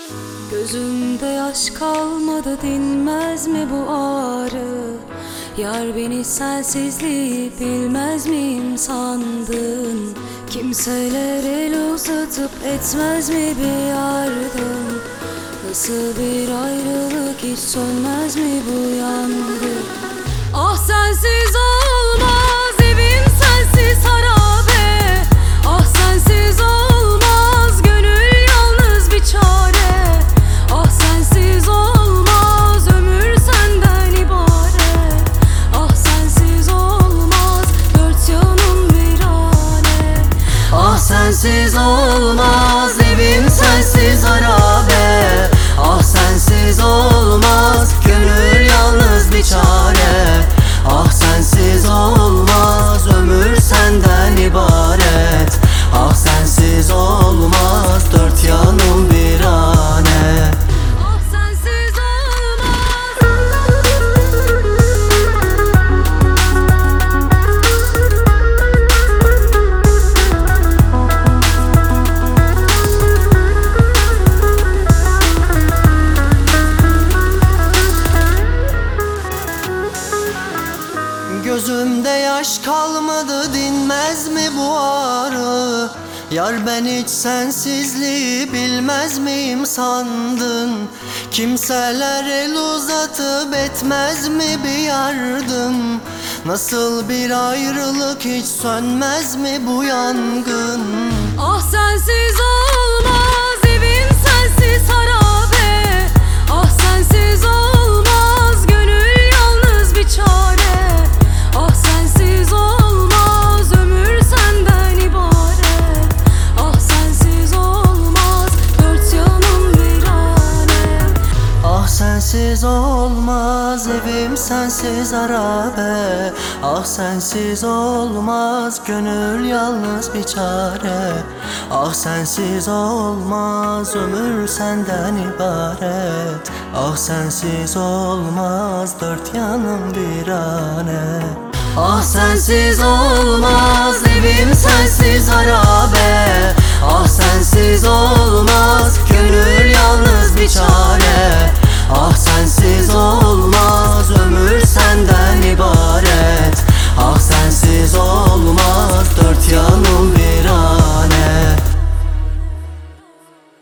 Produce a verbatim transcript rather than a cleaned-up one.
Gözümde yaş kalmadı, dinmez mi bu ağrı? Yar beni sensizliği bilmez miyim sandın? Kimseler el uzatıp etmez mi bir yardım? Nasıl bir ayrılık, hiç sönmez mi bu yangın? Ah sensiz olmaz, evim sensiz harabe. Ah sensiz olmaz, gönül yalnız bir çare. Ah sensiz olmaz, ömür senden ibaret. Ah sensiz olmaz, dört yanım virane. Ah sensiz olmaz, evim sensiz harabe. Ah sensiz olmaz, gönül yalnız bir çare. Ah sensiz olmaz, ömür senden ibaret. Ah sensiz olmaz, dört yanım virane. Ah sensiz Gözümde yaş kalmadı, dinmez mi bu ağrı? Yar ben hiç sensizliği bilmez miyim sandın? Kimseler el uzatıp etmez mi bir yardım? Nasıl bir ayrılık, hiç sönmez mi bu yangın? Ah sensiz olmaz, evim sensiz harabe. Ah sensiz olmaz, gönül yalnız bir çare. Ah sensiz olmaz, ömür senden ibaret. Ah sensiz olmaz, dört yanım virane. Ah sensiz olmaz, evim sensiz harabe. Ah sensiz olmaz, gönül yalnız bir çare. Ah sensiz olmaz, ömür senden ibaret. Ah sensiz olmaz, dört yanım virane. Ah sensiz olmaz, evim sensiz harabe. Ah sensiz olmaz, gönül yalnız bir çare.